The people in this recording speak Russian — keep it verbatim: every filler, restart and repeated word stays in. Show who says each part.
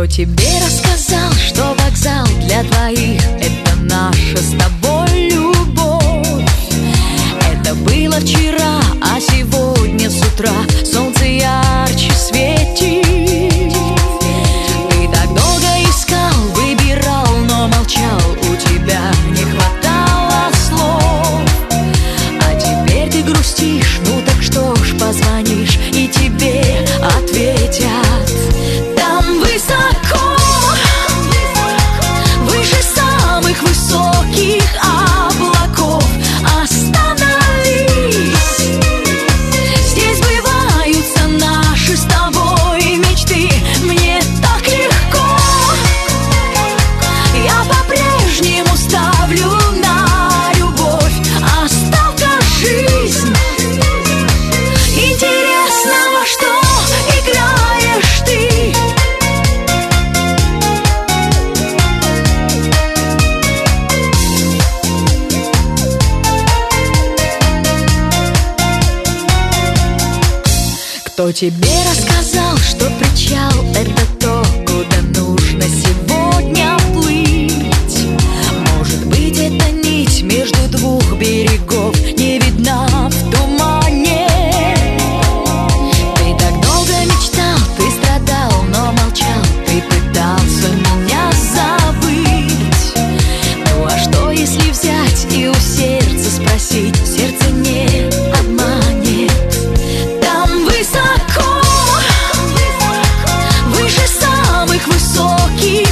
Speaker 1: Кто тебе рассказал, что вокзал для двоих — это наша с тобой любовь? Это было вчера, а сегодня с утра солнце ярче светит. Ты так долго искал, выбирал, но молчал, у тебя не хватало слов. А теперь ты грустишь, ну так что ж, позвонишь, и тебе ответят. Там высоко, выше самых высоких облаков, остановись. Здесь сбываются наши с тобой мечты. Мне так легко, я по-прежнему ставлю на любовь. Осталка жизнь. Интересно, во что играешь ты? Кто тебе рассказал, что причал — это то, куда нужно сегодня плыть? Может быть, эта нить между двух берегов не видна в тумане. Ты так долго мечтал, ты страдал, но молчал, ты пытался меня забыть. Ну а что, если взять и у сердца спросить? Сердце не обманет. Там высоко, выше самых высоких